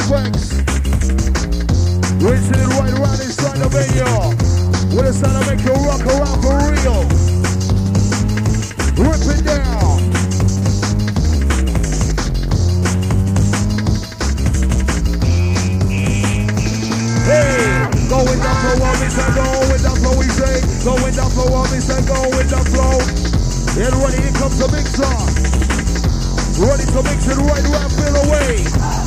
effects. Rinsing it right around inside the venue. With a sound to make you rock around for real. Rip it down. Hey, going down for what we say, go with the flow we say. Going down for what we say, go with the flow. And ready, here comes the mixer. Ready to mix it right around, feel away.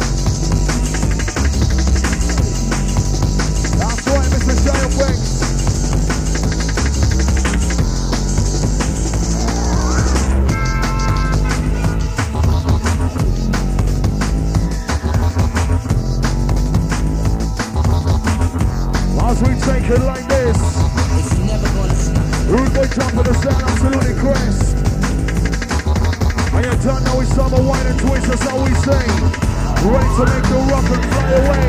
That's right, Mr. Giant Wax. As we take it like this, It's never gonna stop. Rude boy jump on the sound, absolutely crisp. And you don't know it's summer wine and twist, that's how we say. Ready to make the rock and fly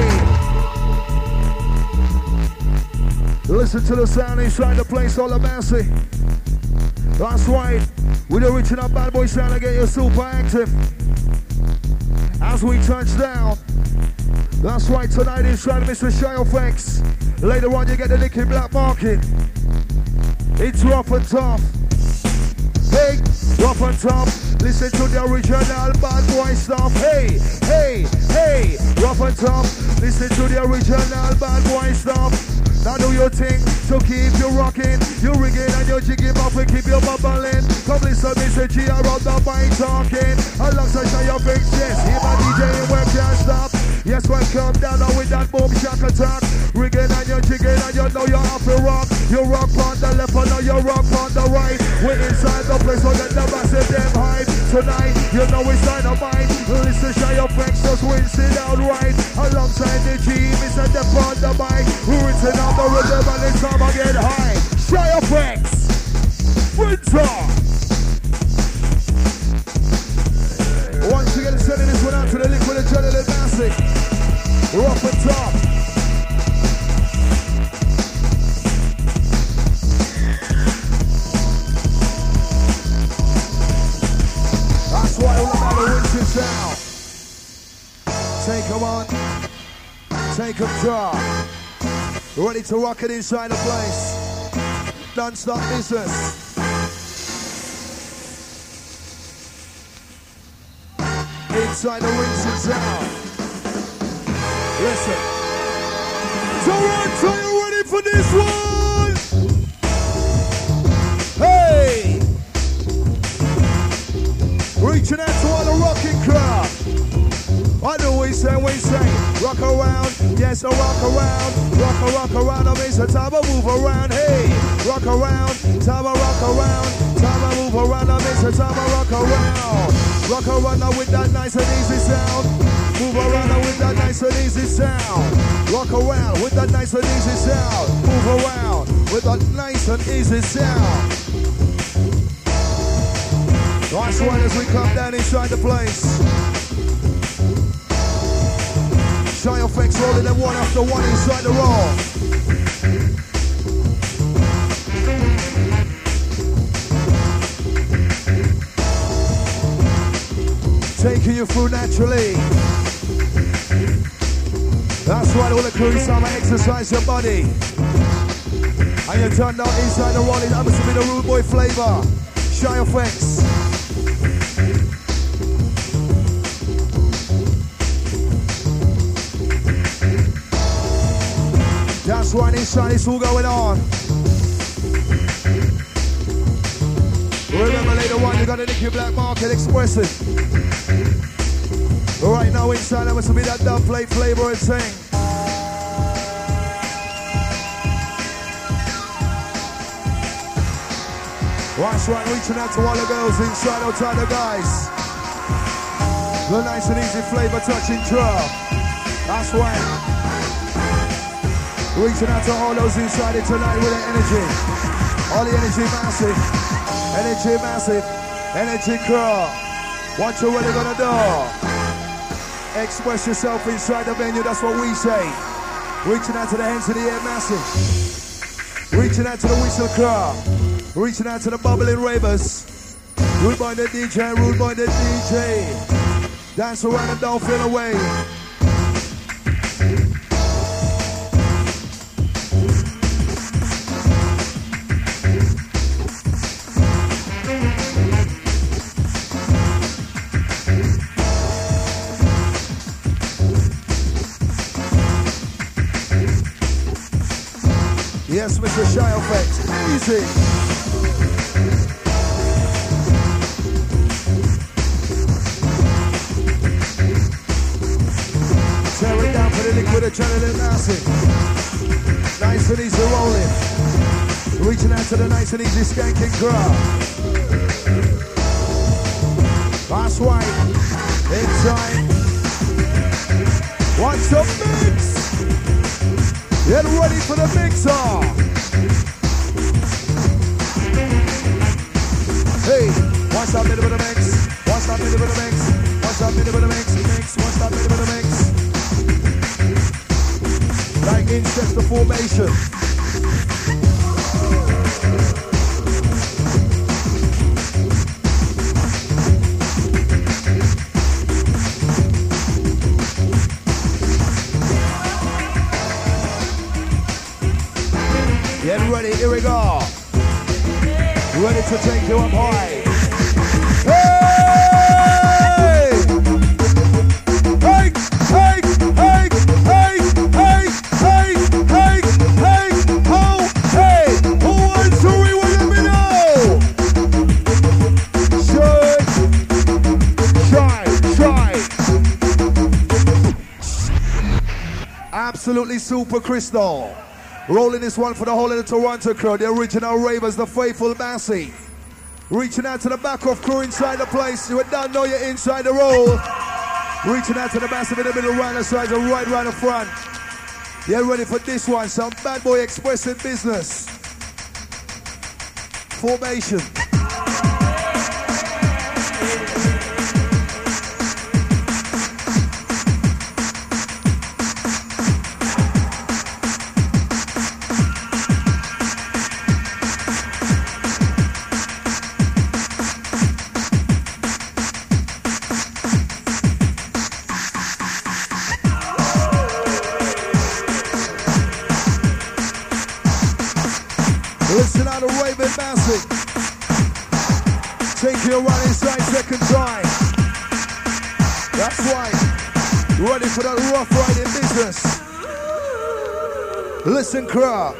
away. Listen to the sound inside the place, all the massive. That's right, with the original bad boy sound to get you super active. As we touch down, that's right, tonight inside Mr. Shy Effects. Later on you get the Nicky Black Market. It's rough and tough. Hey, rough and tough. Listen to the original bad boy stuff. Hey, hey, hey, rough and tough. Listen to the original bad boy stuff. Now do your thing to keep you rocking. You rigging and you jigging off and keep you bubbling. Come listen, Mr. G around the mic talking. Alongside Shy Effects, yes, hear my DJ and where can't stop. Yes, welcome down now with that boom shock attack. Rigging and you're jigging and you know you're off the rock. You rock on the left and now you rock on the right. We're inside the place so get the massive damn hype. Tonight, you know it's dynamite. Listen, Shy Effects just rinse it out right. Alongside the G, Mr. Dep on the mic. We're rinsing out the rhythm and it's time I get high. Shy Effects, rinse off. Once again, sending this one out to the liquid adrenaline massive. We're up and top. That's why all the matter wins this out. Take them on. Take them drop. Ready to rock it inside the place. Non-stop business. Inside the rings and sound. Listen. Toronto, you ready for this one? Hey! Reaching out to all the rocking crowd. I know we say, rock around, yes, I rock around, rock around, I mean, so time I move around, hey, rock around, time I rock around, time I move around, I mean, so time I rock around now with that nice and easy sound, move around now with that nice and easy sound, rock around with that nice and easy sound, move around with that nice and easy sound. That's right as we come down inside the place. Shy Effects rolling them one after one inside the roll. Taking you through naturally. That's right, all the crew inside, exercise your body. And you turn down inside the rolling, that must be the rude boy flavor. Shy Effects. That's right, inside it's all going on. Remember later on you got the Nicky Black Market expressive. Right now inside there must be that dub plate flavor and thing. That's right, reaching out to all the girls inside, outside the guys. The nice and easy flavor touching drum. That's right. Reaching out to all those inside it tonight with the energy. All the energy massive. Energy massive. Energy crowd. What you really gonna do? Express yourself inside the venue, that's what we say. Reaching out to the hands of the air massive. Reaching out to the whistle crowd. Reaching out to the bubbling ravers. Rude by the DJ, rude by the DJ. Dance around and don't feel away. Mr. Shy Effect. Easy. Tear it down for the liquid adrenaline massive. Nice and easy rolling. Reaching out to the nice and easy skanking crowd. That's right. Inside. What's the mix? Get ready for the mixer. Hey, what's that bit of the mix? What's that bit of the mix? What's that bit of the mix? Mix, what's that bit of the mix? Like insets the formation. Get ready, here we go. Ready to take you up high. Hey! Hey! Hey! Hey! Hey! Hey! Hey! Hey! Hey! Oh! Hey! Who wants to rewind? Let me know! Shy! Absolutely super crystal. Rolling this one for the whole of the Toronto crew, the original ravers, the faithful Massey. Reaching out to the back of crew inside the place. You don't know you're inside the roll. Reaching out to the massive in the middle, round the sides and right round the front. Get ready for this one. Some bad boy expressing business. Formation. Listen out the raving Massey. Take you around inside second time. That's right. Ready for that rough riding business. Listen, crowd.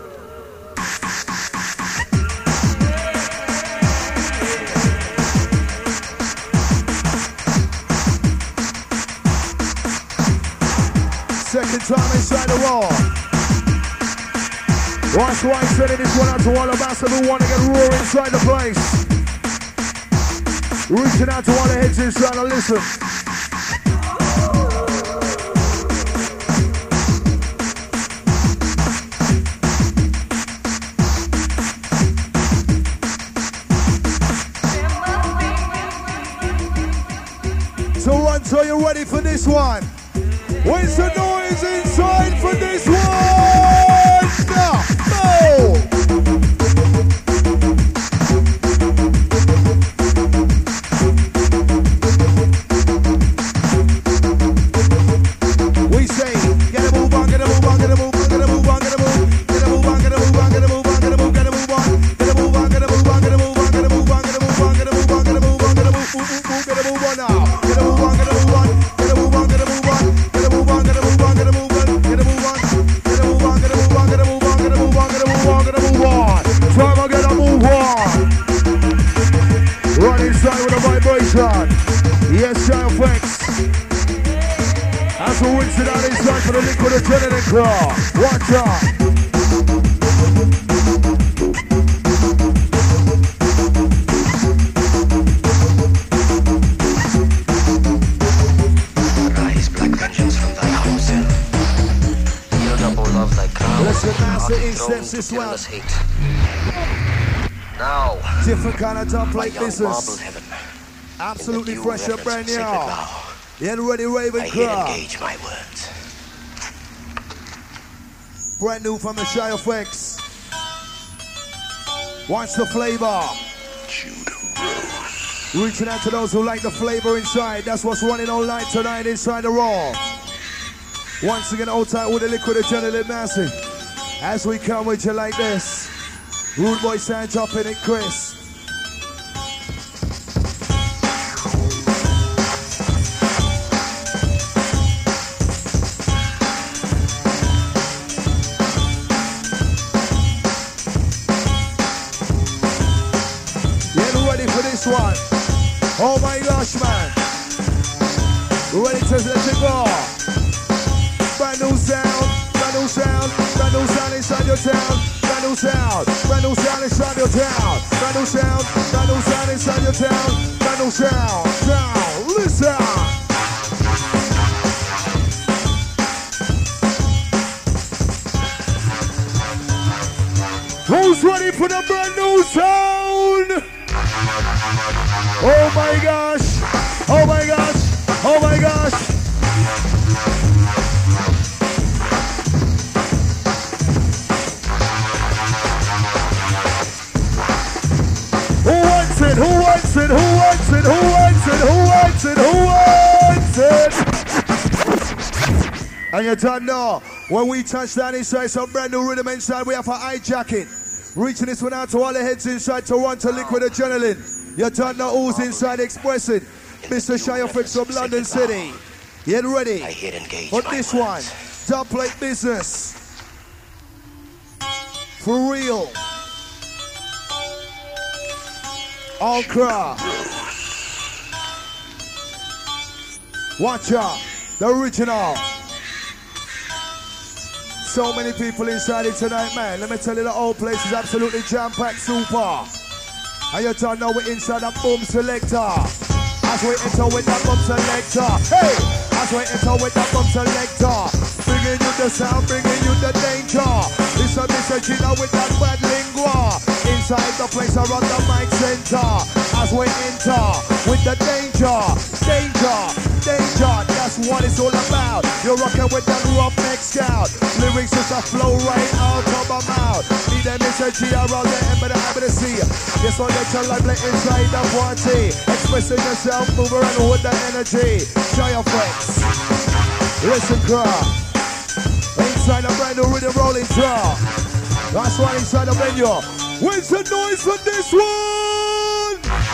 Second time inside the wall. Watch why I'm sending this one out to all of us who want to get raw inside the place. Reaching out to all the heads inside and listen. Toronto, you ready for this one? Where's the noise inside for this one? Now, go! We say, get a move on, get a move on, get a move on, get a move on, get a move, get a move on, get a move on, get a move on, get a move, get a move on, get a move on, get a move on, get a move on, get a move on, get a move on, get a move on, get a move on, get a move, get a move on now. Get a move on, get a move on, get a move on, get a move on, get a move on, get a move on, get a move on, get a move on, get a move on, get a move on, get a move on, get a move on, get a move on, get a move on. Try to get a move on. Run inside with a vibration. Yes, Shy Effects. As we rinse it out inside for the liquid adrenaline claw. Watch out. Listen, master incense this one. Now, Different kind of top like business. Absolutely fresh and brand new. Get ready, Raven Crowd. engage my words. Brand new from the Shy Effects. What's the flavor? Reaching out to those who like the flavor inside. That's what's running all night tonight inside the Raw. Once again, old tight with the liquid adrenaline massive. As we come with you like this. Rude Boy Sound dropping it, Chris. this one. Oh my gosh, man. Ready to let it go. Brand new sound, brand new sound, brand new sound inside your town. Brand new sound inside your town. Brand new sound inside your town. Brand new sound, listen. Who's ready for the brand new sound? Oh my gosh, oh my gosh, oh my gosh. Who wants it? Who wants it? Who wants it? Who wants it? Who wants it? Who wants it? And you don't know, when we touch down inside some brand new rhythm inside, we have a hijacking. Reaching this one out to all the heads inside Toronto, Liquid Adrenaline. You don't know who's inside expressing. Mr. Shirefox from London City. Get ready for this one. Top plate business. For real. All crowd. Watch out. The original. So many people inside it tonight, man. Let me tell you, the whole place is absolutely jam-packed super. And you don't know we're inside that boom selector. As we enter with that boom selector. Hey! As we enter with that boom selector. Bringing you the sound, bringing you the danger. Listen, Mr. Gina with that bad lingua. Inside the place around the mic center. As we enter with the danger. Danger, danger, that's what it's all about. You're rocking with that Roughneck Scout. Lyrics just a flow right out of my mouth. Need them Mr. G around the end, but I'm happy to see. Yes, I'll let your life play inside the party. Expressing yourself, move around with the energy. Shirefox. Listen, crowd. Inside the brand new rhythm rolling draw. That's right, inside the venue. Where's the noise for this one?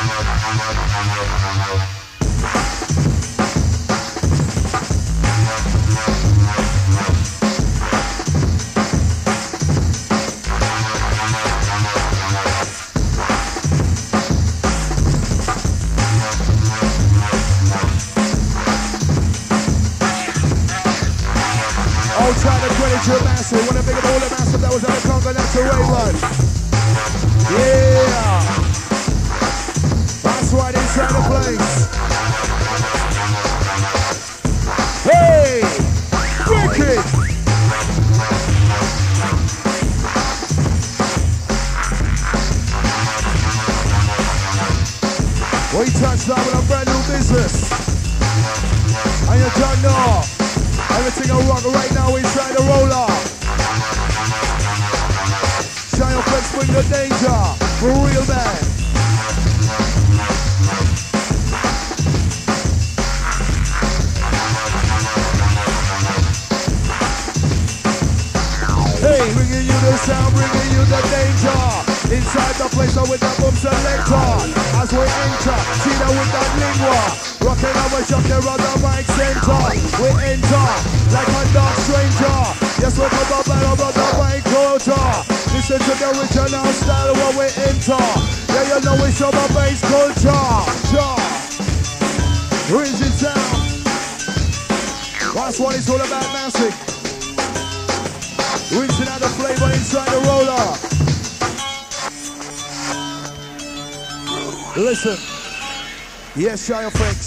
Outside the 22 massive, wanna big up all the massive that was on the Congo, that's the Ray one. Yeah, that's right inside the place. Hey, wicked. We touched down with a brand new business, and you don't know. Everything I rock right now inside the roller. Shirefox bring the danger. For real, man. Hey, bringing you the sound, bringing you the danger. Inside the place with the boom selector. As we enter, see that with that lingua. Rocking our shocker on the mic center. We enter like a dark stranger. Yes, we come up and over the mic culture. Listen to the original style when we enter. Yeah, you know it's our bass culture. Brings it down. That's what it's all about, Massive. Rinsing out the flavor inside the roller. Listen. Yes, Shirefox.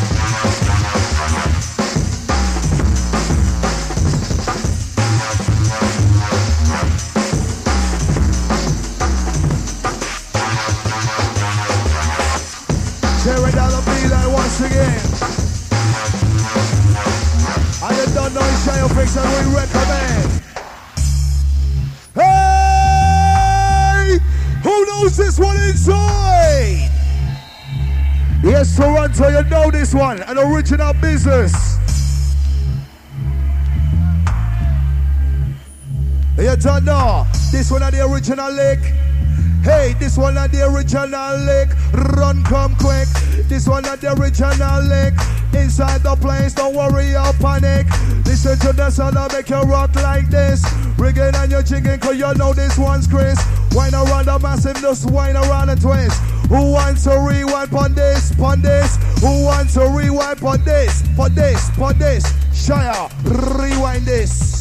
Tearing down the beeline once again. I don't know Shirefox and we recommend. Hey! Who knows this one inside? Yes, Toronto, you know this one, an original business. You don't know, this one are the original lick. Hey, this one are the original lick. Run, come quick. This one are the original lick. Inside the place, don't worry or panic. Listen to the sound that make you rock like this. Rigging and you're jigging, cause you know this one's Chris. Wine around the massive, just wine around and twist. Who wants to rewind on this, on this? Who wants to rewind on this, on this, on this? Shire, rewind this.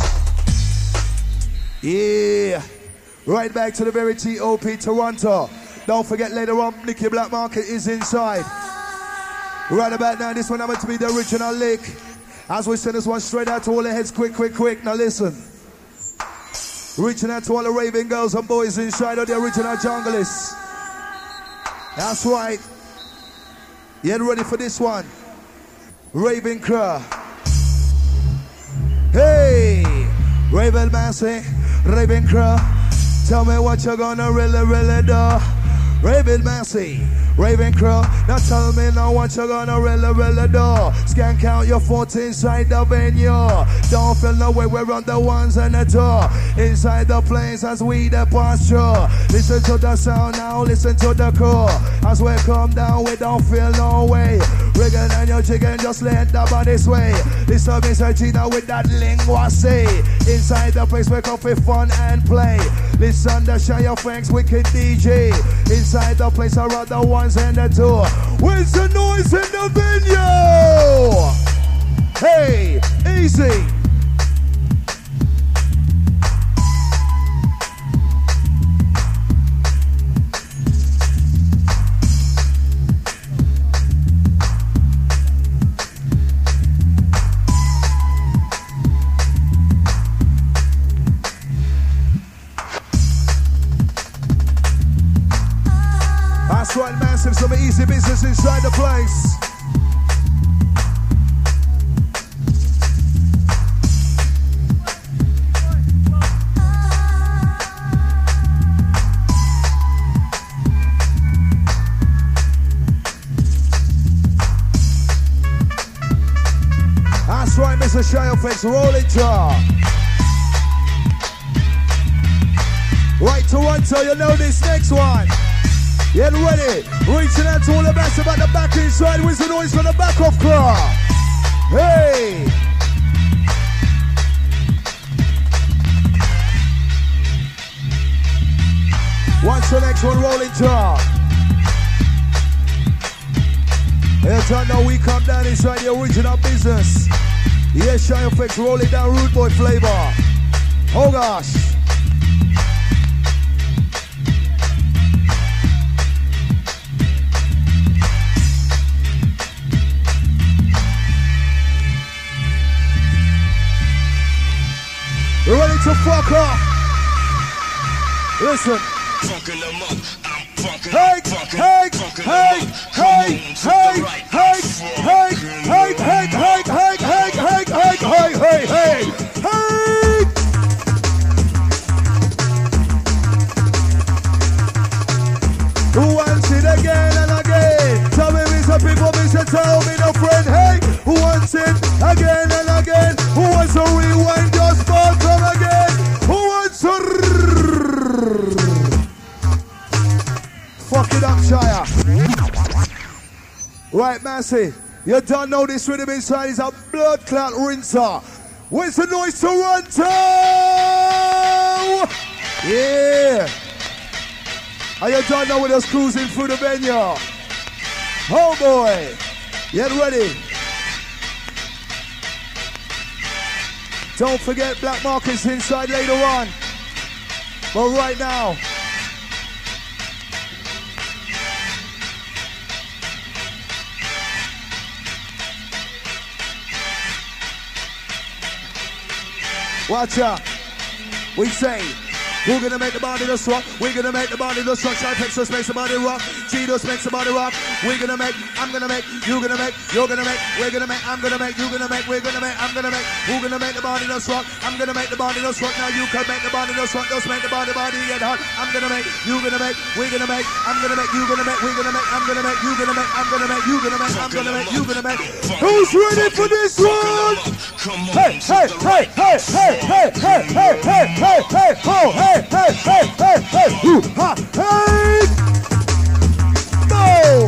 Yeah. Right back to the very TOP Toronto. Don't forget later on, Nicky Black Market is inside. Right about now, this one happens to be the original lick. As we send this one straight out to all the heads, quick, quick, quick. Now listen. Reaching out to all the raving girls and boys inside of the original junglists. That's right. Get ready for this one. Raven Crew. Hey! Raven Massey, Raven Crew. Tell me what you're gonna really do. Raven Massey, Raven Crew. Now tell me now what you're gonna really do. Scan count your foot inside the venue. Don't feel no way, we're on the ones and the two. Inside the place as we the posture. Listen to the sound now, listen to the core. As we come down, we don't feel no way. Rigging and your chicken, just let the body sway. Listen to Mr. Gina with that lingua say. Inside the place we come for fun and play. Listen to Shire Frank's wicked DJ. Inside the place around the ones and the two. Where's the noise in the venue? Hey, easy. That's right, massive, some easy business inside the place. That's right, Mr. Shirefax, roll it, jaw. Right, Toronto, you know this next one. Get ready. Reaching out to all the best about the back inside. Where's the noise from the back of car? Hey. Watch the next one rolling jaw. Hey, time now we come down inside the original business. Yes, Shire Effects rolling down Rude Boy flavor. Oh gosh. We're ready to fuck off. Listen. Funkin' them up. I'm funkin'. Hey, hey, hey, hey, hey, hey, hey, hey, hey, hey, hey, hey, hey, hey, hey, hey, hey. Who wants it again and again? Tell me, Mr. People, Mr. Tell me, no friend. Hey, who wants it again and again? Who wants to rewind just for come again? Who wants to fuck it up, Shire? Right, Massey, you don't know this rhythm inside is a blood clot rinser. Where's the noise, Toronto? Yeah. And you don't know we're just cruising through the venue. Oh boy, get ready. Don't forget Black Markets inside later on. But right now, watch out. We say, we're gonna make the body just rock. We're gonna make the body just rock. Shyflex just makes the body rock. G just makes the body rock. We're gonna make, I'm gonna make, you're gonna make, you're gonna make, we're gonna make, I'm gonna make, you're gonna make, we're gonna make, I'm gonna make, who's gonna make the body just rock? I'm gonna make the body just rock. Now you can make the body just rock. Just make the body get hot. I'm gonna make, you're gonna make, we're gonna make, I'm gonna make, you're gonna make, we're gonna make, I'm gonna make, you're gonna make, I'm gonna make, you're gonna make, I'm gonna make, you're gonna make. Who's ready for this one? Hey, hey, hey, hey, hey, hey, hey, hey, hey, hey, hey, oh, hey, hey, hey. Hey, hey, ooh, ha, hey, go!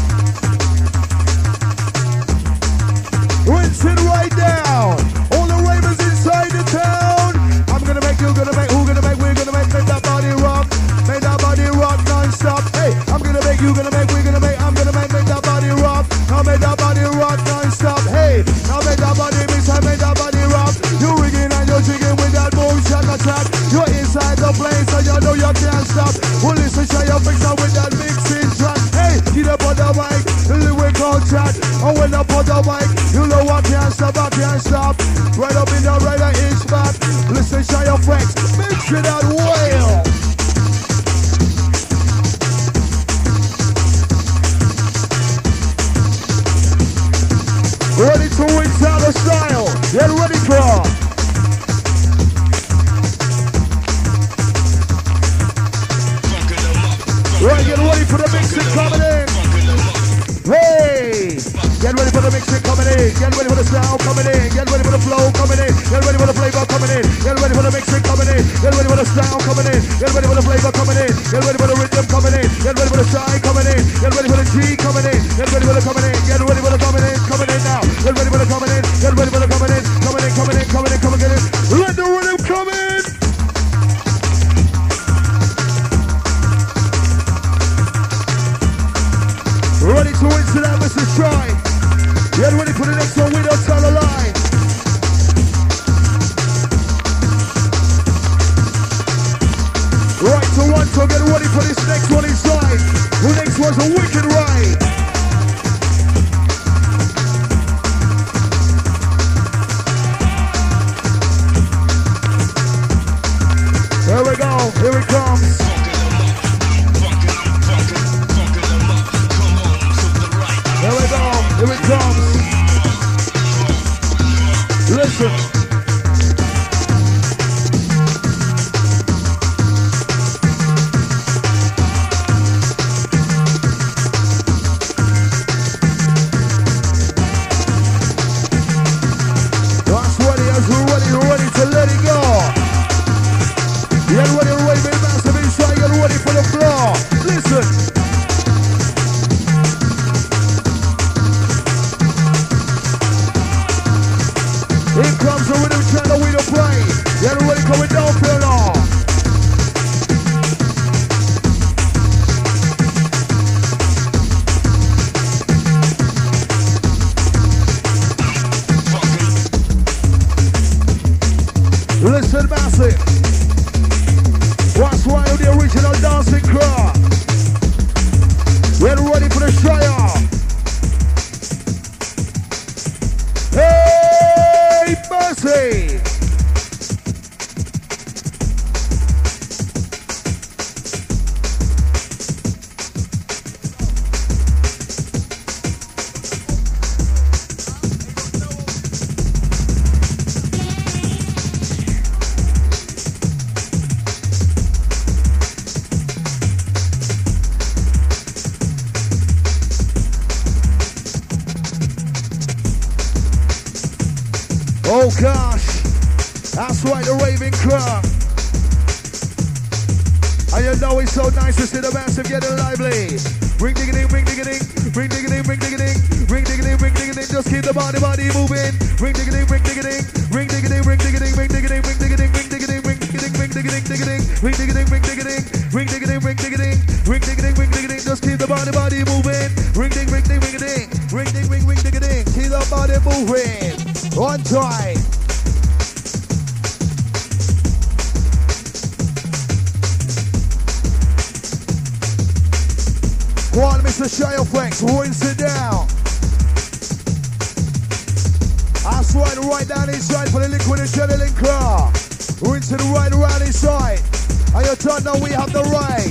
Rinse it right down. All the ravens inside the town. I'm gonna make, you're gonna make, who gonna make, we're gonna make that body rock. Make that body rock non-stop. Hey, I'm gonna make, You gonna make, we gonna make, I'm gonna make that body rock. Now make that body rock non-stop. Hey, now make that body mix, I make that body rock. You rigging and you're jigging with that boom shot attack. You're inside the place and you know you can't stop. Well, listen, show your fix up with that mixing track. Hey, get up on the mic, lyrical chat. And when I put the mic, you know I can't stop, I can't stop. Right up in the right inch back. Listen, show your flex, mix it out well. Ready to win the style. Get ready, girl. Right, get ready for the mixing coming in. Hey! Get ready for the mixing coming in. Get ready for the sound coming in. Get ready for the flow coming in. Get ready for the flavor coming in. Get ready for the mixing coming in. Get ready for the sound coming in. Get ready for the flavor coming in. Get ready for the rhythm coming in. Get ready for the shine coming in. Get ready for the G coming in. Get ready for the coming in. Get ready for the coming in now. Get ready for the coming in. Get ready for the coming in. Coming in, coming in, coming in, coming in. Let the rhythm come in. Ready to into that, Mr. Shy. Get ready for the next one, we don't tell a lie. Right to one, so get ready for this next one inside. The next one's a wicked ride. Here we go, here it comes. Here we go, here it comes. Listen. That's ready, as we're ready to let it go. Get ready, big massive inside, get ready for the floor. Listen. Here comes the rhythm channel we don't play. Get ready, coming down, feel on. Listen, massive. What's why with the original dancing crowd? Get ready for the Shire. Hey, Mercy. Oh gosh, that's right, the raving crowd. And you know it's so nice to see the massive getting lively. Ring ding ding, ring ding ding, ring ding ding, ring ding ding, ring ding ding, ring ding ding. Just keep the body moving. Ring ding ding, ring ding ding, ring ding ding, ring ding ding, ring ding ding, ring ding ding, ring ding ding, ring ding ding, ring ding ding, ding ding, ring ding ding, ring ding ding, ring ding ding, ring ding ding, ring ding ding, ring ding ding. Just keep the body moving. Ring ding, ring ding, ring ding, ring ding, ring ding ding. Keep the body moving. One time. Go on, Mr. Shire Flex, rinse it down. I slide right down inside for the liquid adrenaline car. Rinse it right around inside. And you don't know we have the right.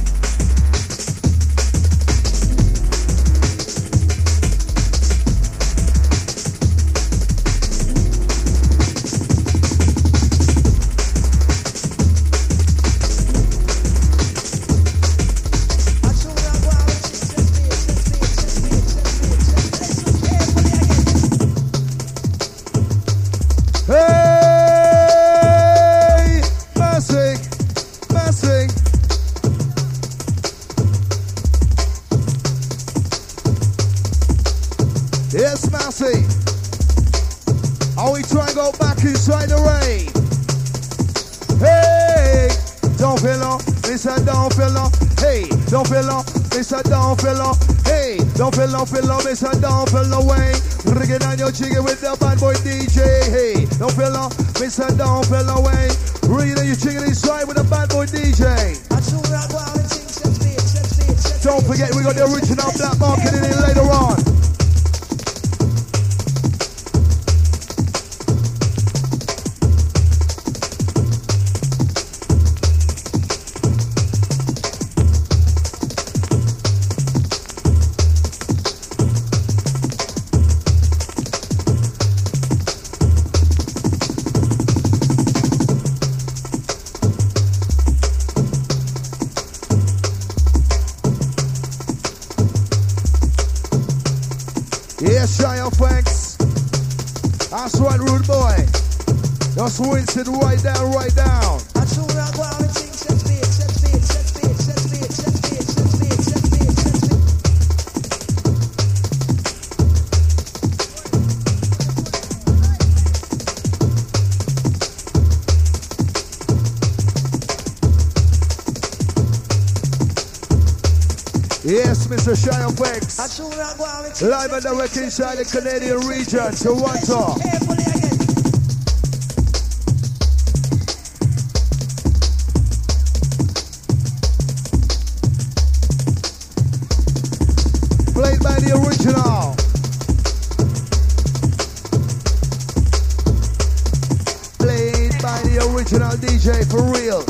Yes, Massey. Are we trying to go back inside the rain? Hey, don't feel no. Listen, don't feel no. Hey, don't feel no, Mr. Don't feel no. Hey, don't feel no, Mr. Don't feel no way. Rigging on your jiggy with the bad boy DJ. Hey, don't feel no, Mr. Don't feel no way. Rigging on your jiggy inside with the bad boy DJ. Don't forget we got the original Black Market in it later on. That's right, rude boy. Just Winston, right down, right down. Yes, Mr. Shia Wex. Live and direct inside the Canadian region, Toronto. Played by the original. Played by the original DJ for real.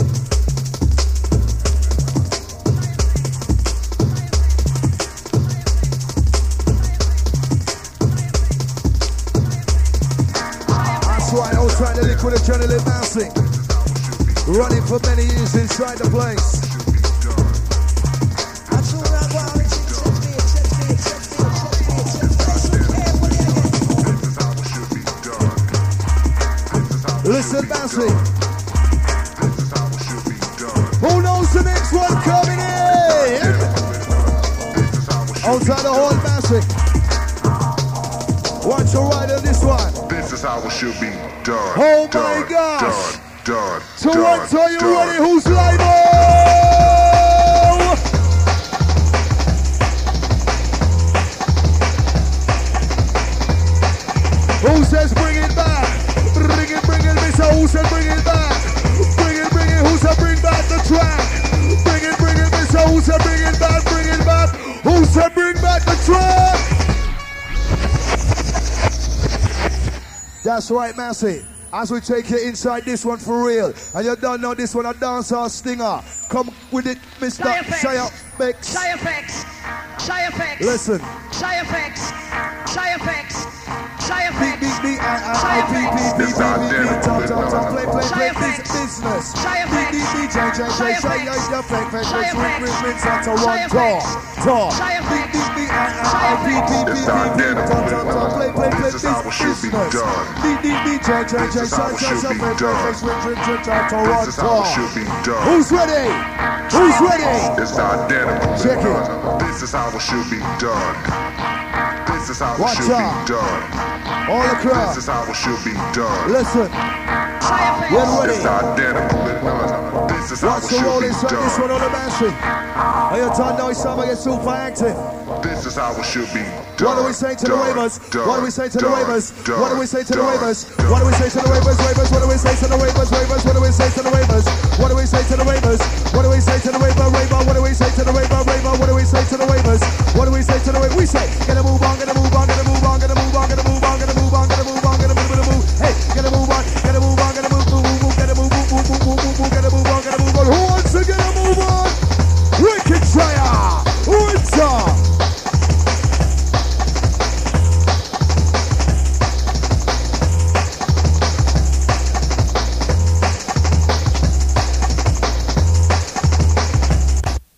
Outside the liquid adrenaline bouncing, running for many years inside the place. Listen, bouncing. Who knows the next one coming in? Outside the hall bouncing. Watch your ride on this one. This is how it should be done. Oh my gosh! Done. Toronto, you ready? Who's live? Who says bring it back? Bring it, Mr. Who said bring it back? Bring it, who said bring back the track? Bring it, Mr. Who said bring it back? Who said bring back the track? That's right, Massey. As we take you inside this one for real. And you don't know this one, a dancehall stinger. Come with it, Mr. Shia Bex. Listen. Beat, play, business. DJ, Who's ready? It's identical. Check it. This is how it should be done. This is how it should be done. All the crowd. This is how it should be done. Listen. Get ready. It's identical. This is how it Watch the should roll be inside this one done. on the mansion. And your time now it's time to get super active. This is how it should be done. What do we say to the ravers? What do we say to the ravers? Done. What do we say to the ravers? What do we say to the ravers? What do we say to the ravers? What do we say to the ravers? What do we say to the ravers? What do we say to the raver? What do we say to the raver? What do we say to the ravers? What do we say to the ravers? We say, get a move